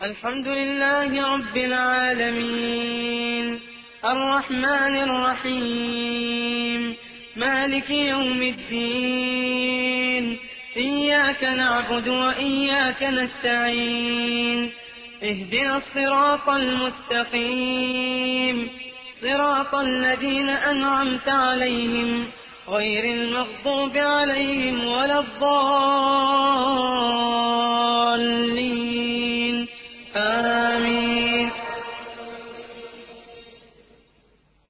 الحمد لله رب العالمين، الرحمن الرحيم، مالك يوم الدين. إياك نعبد وإياك نستعين، اهدنا الصراط المستقيم، صراط الذين أنعمت عليهم غير المغضوب عليهم ولا الضالين.